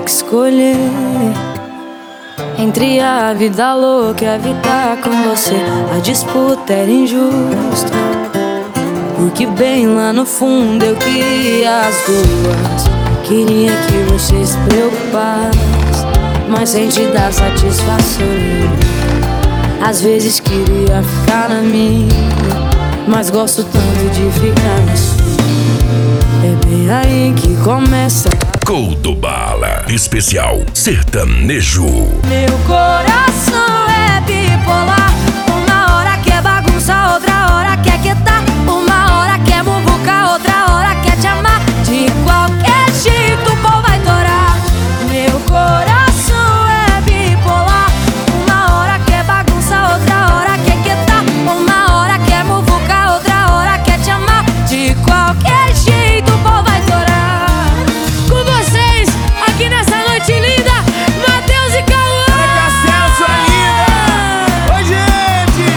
que escolher entre a vida louca e a vida com você, a disputa era injusta, porque bem lá no fundo eu queria as duas. Queria que você se preocupasse, mas sem te dar satisfação. Às vezes queria ficar na minha, mas gosto tanto de ficar na sua. É bem aí que começa Gol do Bala, especial sertanejo. Meu coração é bipolar. Uma hora quer bagunça, outra hora quer quietar. Uma hora quer muvuca, outra hora quer te amar. De qualquer jeito o pau vai torar. Meu coração é bipolar. Uma hora quer bagunça, outra hora quer quietar. Uma hora quer muvuca, outra hora quer te amar. De qualquer jeito o pau vai torar. Com vocês, aqui nessa noite linda, Matheus e Cauã. Castelo, sua linda. Oi, gente.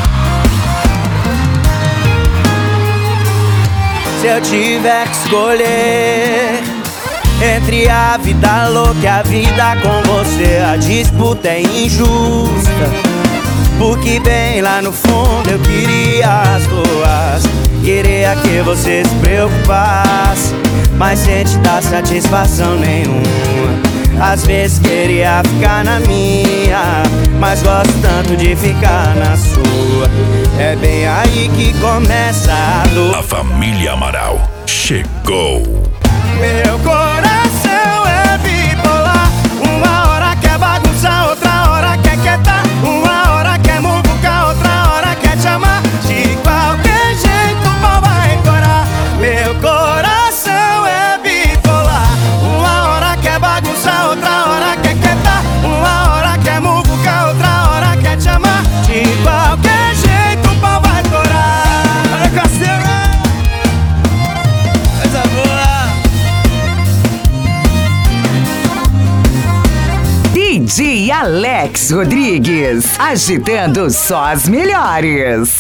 Se eu tiver que escolher entre a vida louca e a vida com você, a disputa é injusta, porque bem lá no fundo eu queria as duas. Queria que você se preocupasse, mas sem te dar satisfação nenhuma. Às vezes queria ficar na minha, mas gosto tanto de ficar na sua. É bem aí que começa a dor. A família Amaral chegou. Meu coração é bipolar. Uma hora quer bagunçar, outra hora quer quietar. Uma hora quer muvucar, outra hora quer te amar. De qualquer jeito o pau vai torar. Meu coração é bipolar. Uma hora quer bagunçar, outra hora quer quietar. Uma hora quer muvucar, outra hora quer te amar. De qualquer jeito o pau vai torar. Olha, Castelo, coisa boa. DJ Alex Rodrigues, agitando só as melhores.